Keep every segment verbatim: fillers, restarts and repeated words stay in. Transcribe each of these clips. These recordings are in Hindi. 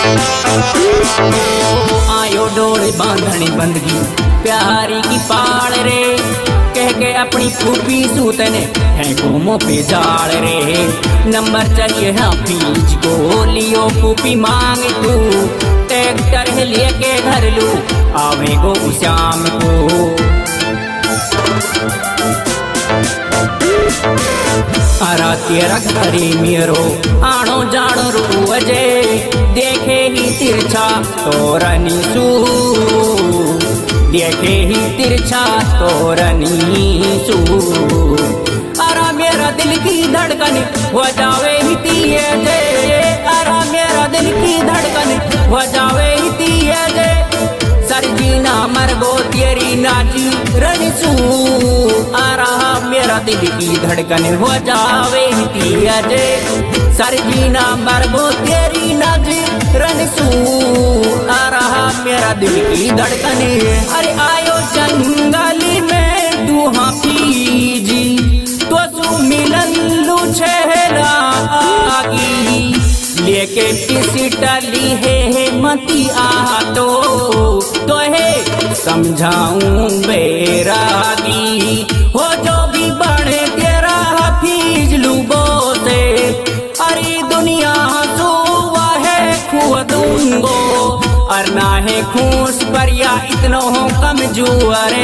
आयो डोरे बांधनी बंदगी प्यारी की पाल रे, कह के अपनी फूफी सूतने है घूमो पे जाल रे। नंबर चाहिए हाँ पीछ को लियो फूफी मांग तू, ट्रैक्टर है लेके घर लू आवे गो शाम को। अरा तेरा घरे मेरो आनो जानो रोजे, देखे ही तिरछा तोरनी सू, देखे ही तिरछा तोरनी सू। अरा मेरा दिल की धड़कन हो जावे ही तीये जे, अरा मेरा दिल की धड़कन हो जावे ही तीये जे। सरजीना मरगो तेरी नाची रणसू, आरा मेरा दिल की धड़कन हो जावे ही तीये जे। सरजीना मरगो तेरी नाची रणसू, आरा मेरा दिल की धड़कन। अरे आयो जंगली में तू हाँ पीजी, तो सू मिलन लू छेला आगी, लेके किसी टली है मती आ तो, तो है समझाऊं बेरागी। हो जो भी बढ़े तेरा हफीज लूबो से, अरे दुनिया सुवा है खुआ दूंगो, और ना है खूस पर या इतनो हो कमजोरे,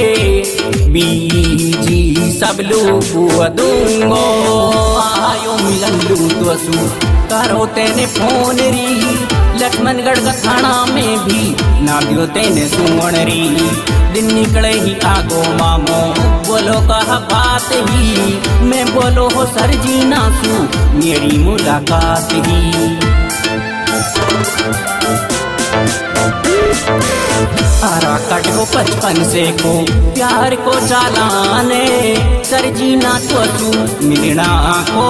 बीजी सब लूबो दूंगो। आयो मिलन लू तो सू करो तेने फोन री, लक्ष्मणगढ़ का थाना में भी ना दियो तेने सुमन री। दिन निकले ही आगो मामो बोलो कहा बात ही, मैं बोलो हो सरजीना सू मेरी मुलाकात ही। आरा कट को बचपन से को प्यार को चालाने, सरजीना तो तू मिलना को,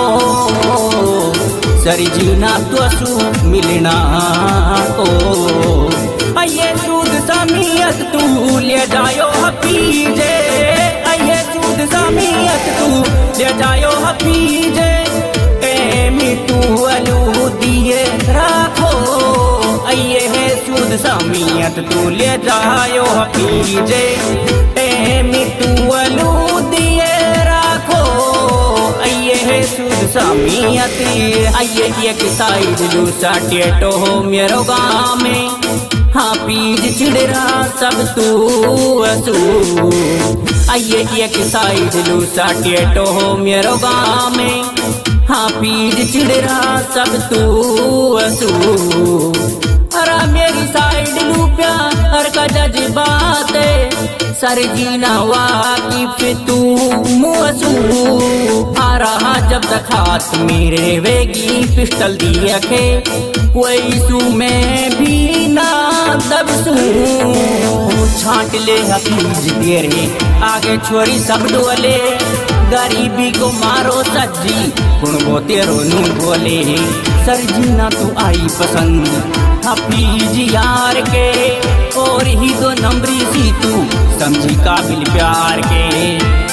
सरजीना तो तू मिलना को। आइए सूद समियत तू ले जायो हफीजे, आइए सूद समियत तू ले जायो हफीजे। एमी तू अलू दिए रखो, आइए है सूद समियत तू ले जायो हफीजे। एमी तू अलू दिए रखो, आइए है सूद समियत। आइए एक साइड लू साटेटो हो मेरो गाँव में, हाँ पीज चिड़रा सब तू असू। आइए एक साइड लू साटेटो हो मेरो गाँव में, हाँ पीज चिड़रा सब तू असू। अरा मेरी साइड लू प्यार का जज्बात, सरजीना वाकिफ तू मुअसू। आ रहा जब तक हाथ मेरे वेगी पिस्टल दिया के, कोई सू में भी ना दबसू। छांट ले हफीज तेरे आगे छोरी सब डोले, गरीबी को मारो सज्जी कुणबो तेरो नू बोले। सरजीना तू आई पसंद हफीज यार के, और ही दो नंबरी सी तू समझी काबिल प्यार के।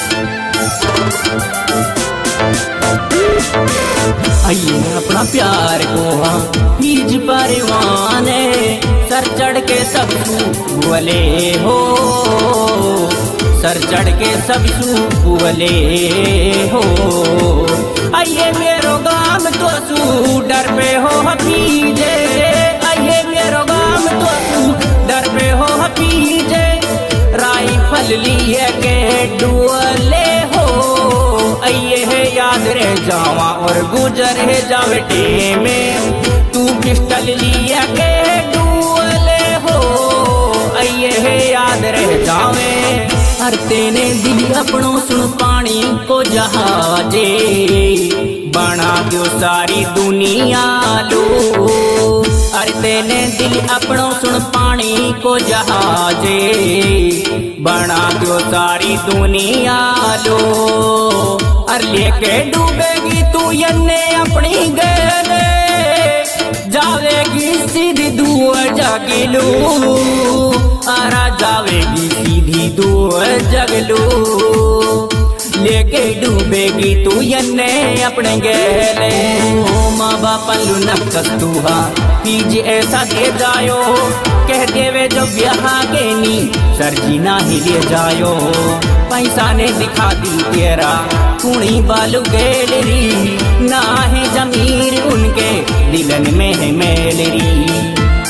आइए अपना प्यार को हफीज परवाने, सर चढ़ के सब बोले हो, सर चढ़ के सब बोले हो। आइए मेरो गाम तो सू डर पे हो हफीजे, आइए मेरो गाम तो सू डर पे हो हफीजे। राइफल लिए के डुअले हो, आइए है याद रह जावा और गुजर है जावटे में। तू पिस्टल लिए के डुअले हो, आइए है याद रह जावे। हर तेने दिल अपनों सुन पानी को जहाजे, बना दो सारी दुनिया लो। अरे तेने दिल अपनों सुन पानी को जहाजे, बना दो सारी दुनिया लो। अरे लेके डूबेगी तू यन्ने अपनी गले, जावेगी सीधी दुआ जगलू। आरा जावेगी सीधी दुआ जगलू, लेके डूबेगी तू यन्ने अपने गहले। ओ माँ बापा नक्कस तूहा पीज ऐसा दे जायो, कह देवे जो ब्याह के नी सर जी ना ही ले जायो। पैसा ने दिखा दी तेरा कुणी बालू गैलरी, ना है जमीर उनके दिलन में है मैलरी।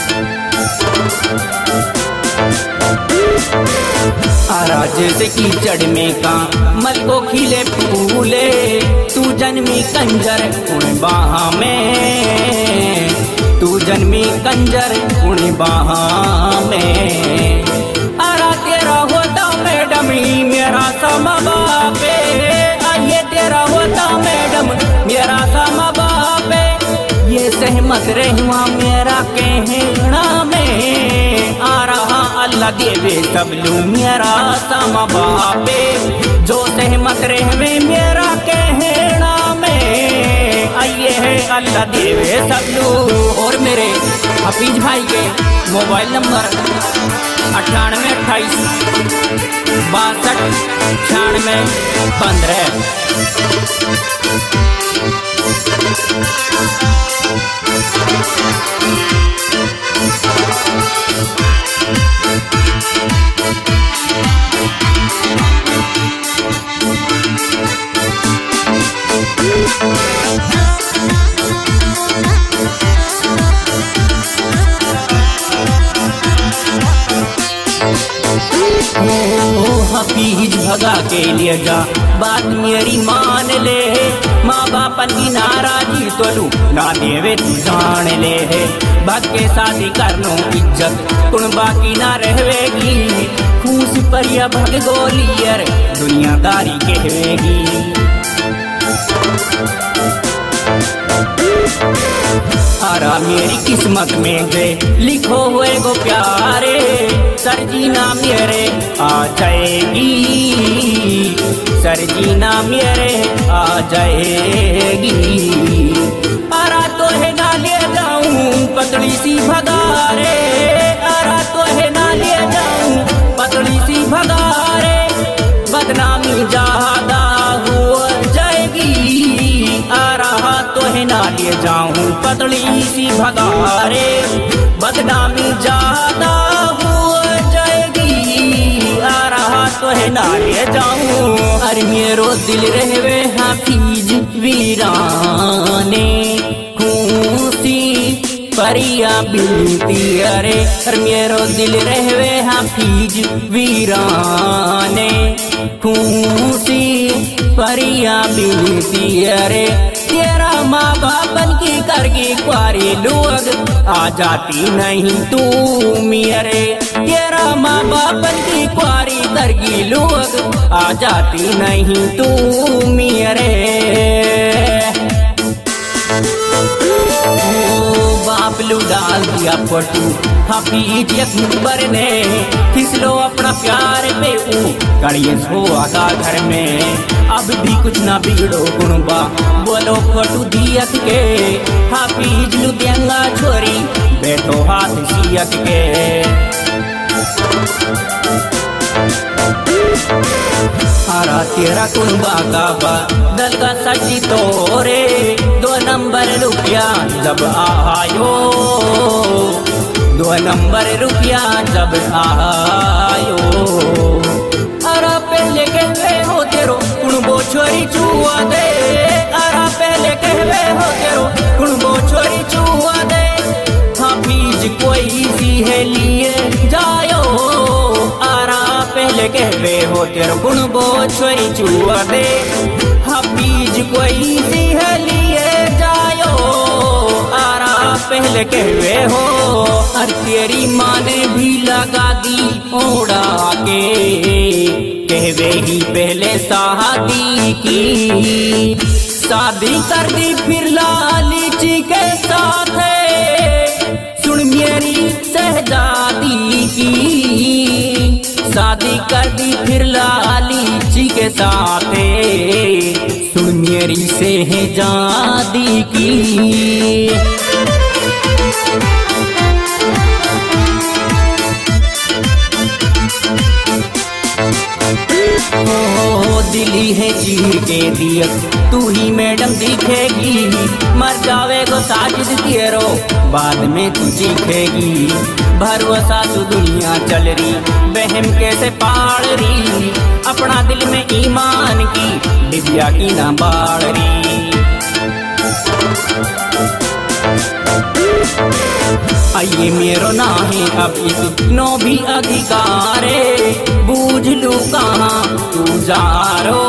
आराज से कीचड़ में का मल को खिले फूले, तू जन्मी कंजर उन बाहा में, तू जन्मी कंजर उन बाहा में। आरा तेरा होता मैडम ही मेरा समा बापे, ये तेरा होता मैडम मेरा समा बापे। ये सहमत रहवा मेरा कहना में, आ रहा अल्लाह देवे सब लू मेरा समा बापे। जो सहमत रहवे मेरा कहना में, आइए है अल्लाह देवे सब लू। और मेरे हफीज भाई के मोबाइल नंबर अट्ठानवे अट्ठाईस बासठ छियानवे पंद्रह। हफीज भगा के लिए जा बात मेरी मान ले, माँ बाप की नाराजी तो लू ना देवे तू जान ले। भग के शादी करनो इज्जत तुम बाकी ना रहवेगी, खूस पर या भग गोलियर दुनियादारी कहवेगी। आरा मेरी किस्मत में जे लिखो हुए गो प्यारे, सरजीना मेरे आ जाएगी, सरजीना मेरे आ जाएगी। आरा तो है ना ले जाऊं पतली सी भगारे, आरा तो है ना ले जाऊं पतली सी भगारे। बदनामी ज्यादा हो जाएगी, आ रहा तो है ना ले जाऊं पतली सी भगारे। बदनामी ज्यादा हो जाएगी, आ रहा तो है ना ले जाऊं। अरे मेरो दिल रहवे हफीज वीराने, खूसी परिया बिनती अरे। अरे मेरो दिल रहवे हफीज वीराने, खूसी परिया बिनती अरे। तेरा माँ बापन की करगी क्वारी लोग आ जाती नहीं तू मेरे, तेरा माँ बापन की क्वारी करगी लोग आ जाती नहीं तू मेरे। बापलू डाल दिया फोटू हफीज एक नंबर ने, फिसलो अपना प्यार पे ऊ कड़िए सो आगा घर में। अब भी कुछ ना बिगड़ो गुणबा बोलो फोटू दियक के, हफीज लू देंगा छोरी बैठो हाथ सियक के। आरा तेरा कुनबा का बा दल का सची तोरे, दो नंबर रुपया जब आयो, दो नंबर रुपया जब आयो। आरा पहले कहवे हो तेरो कुनबो छोरी चुआ दे, आरा पहले कहवे हो तेरो कुनबो छोरी चुआ दे। हफीज कोई सी है लिए जायो, आरा पहले कहवे हो तेरो कुनबो छोरी चुआ दे। हफीज कोई सी है लिए जायो, आरा पहले कहवे हो। और तेरी माँ ने भी लगा दी ओढ़ा के, कहवे ही पहले शादी की। शादी कर दी फिर लाली जी के साथ, सुन मेरी शहजादी की। शादी कर दी फिर लाली जी के साथ, सुन मेरी शहजादी की। दिली है के दिया तू ही मैडम दिखेगी, मर जावे गो साजिद तेरो बाद में तू चीखेगी। भरोसा तू दुनिया चल रही बहम कैसे पाड़ रही, अपना दिल में ईमान की दिव्या की ना बाड़ रही। आइए मेरो नाही अब इस नो भी अधिकारे, बूझ लू कहाँ तू जा रो,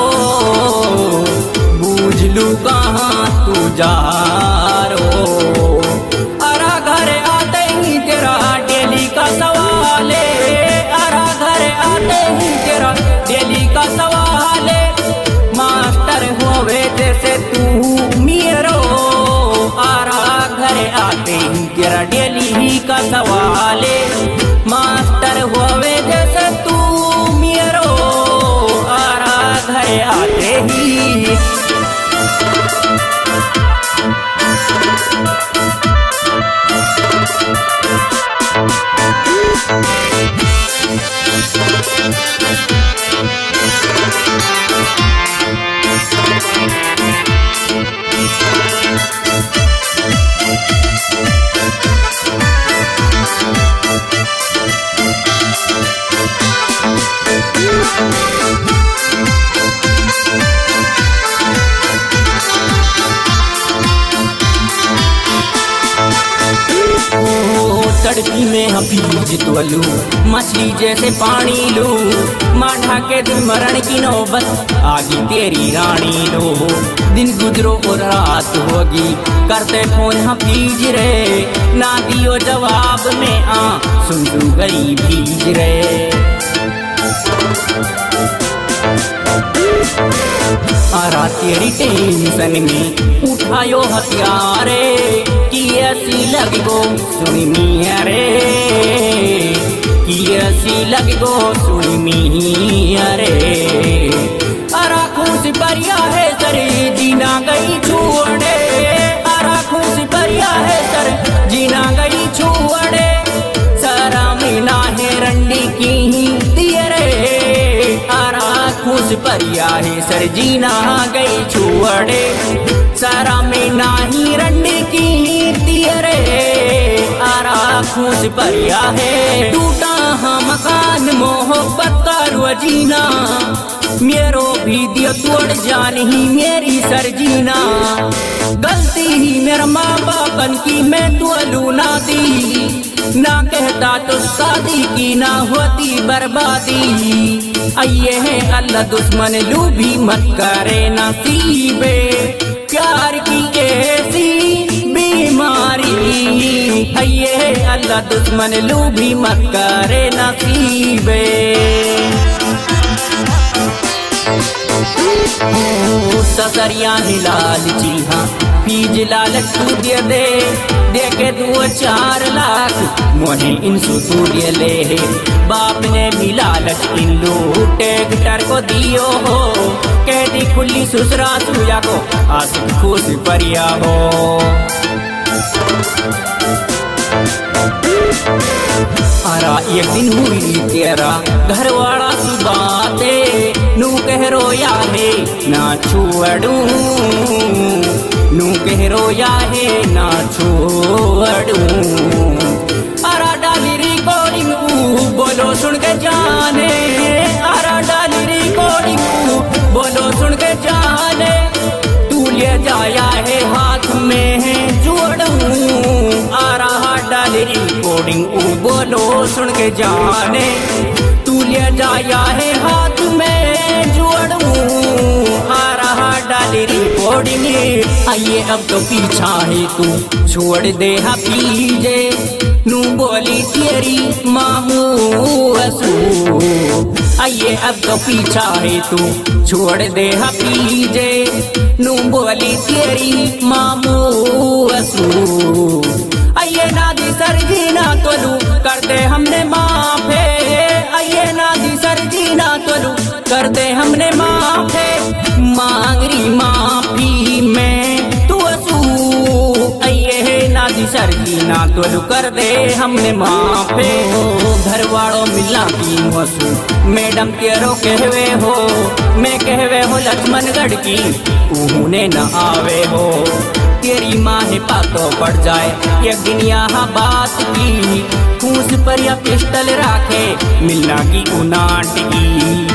बूझ लू कहाँ तू जा रो। अरा घर आते ही तेरा डेली का सवाल है, अरा घर आते ही तेरा डेली का सवाल है। मास्टर होवे जैसे तू मेरो, आरा घर आते ही तेरा डेली ही का सवाल है। मास्टर होवे जैसे तू मेरो, आरा घर आते ही। तड़पी में हफीज तोलू मछली जैसे पानी लू, माठा के दिन मरण की नौबत आगी तेरी रानी लो। दिन गुजरो और रात होगी करते फोन हफीज रे, ना दियो जवाब में आ सुन तू गई भीज रे। आरा तेरी टेंशन में उठायो हथियारे, कि ऐसी लगो सुनी मिया रे, कि ऐसी लगो सुनी मिया रे। आरा खुश परिया है सर जीना गई छोड़े, आरा खुश परिया है सर जीना गई छोड़े। सारा मीना है रंडी की दिए रे, आरा खुश परिया है सर जीना गई छोड़े। सारा मीना ही रंडी की रे, आरा खुश परिया है। टूटा हम मकान मोहब्बत का रोजीना, मेरो भी दिया तोड़ जान ही मेरी सरजीना। गलती ही मेरा माँ बापन की मैं तो लूना दी, ना कहता तो शादी की ना होती बर्बादी। आइए है अल्लाह दुश्मन लू भी मत करे नसीबे, प्यार की ऐसी बीमारी। आइए अल्लाह दुश्मन लू भी मत करे नसीबे। ससरिया हिलाल जी हाँ फीज लालच तू दे दे, दे के दो चार लाख मोहे इंसु तू दे ले। बाप ने भी लालच इन लूटे गिटार को दियो हो, कैदी खुली सुसरा सुया को आशिक खुश परिया हो। आरा एक दिन हुई तेरा घरवाड़ा सुबाते, नू कह रोया है ना छोड़ू, नू कह रोया है ना छोड़ू। आरा डाली रिकॉर्डिंग बोलो सुन के जाने, आरा डाली रिकॉर्डिंग बोलो सुन के जाने। तू ले जाया है हाथ में है जोड़ू, आरा डाली रिकॉर्डिंग बोलो सुन के जाने। तू ले जाया है हाथ में जोड़ू, आ रहा डाली रिकॉर्डिंग। आइए अब तो पीछा है तू छोड़ दे हफीजे, नू बोली तेरी मामू असू। आइए अब तो पीछा है तू छोड़ दे हफीजे, नू बोली तेरी मामू असू। आइए नादी सरजीना तोलू कर दे हमने माफे, आइए नादी सरजीना तोलू कर दे हमने माफे। मांगरी माफी में तू असू, आइए नादी सरजीना तोलू कर दे हमने माफे। घर वालों मिला की वसू मैडम तेरो कहवे हो, मैं कहवे हो लक्ष्मणगढ़ की, उन्हें न आवे हो। तेरी माँ है पातो पड़ जाए एक दिन यहाँ बात की, फूस पर या पिस्टल राखे मिलना की उनाट की।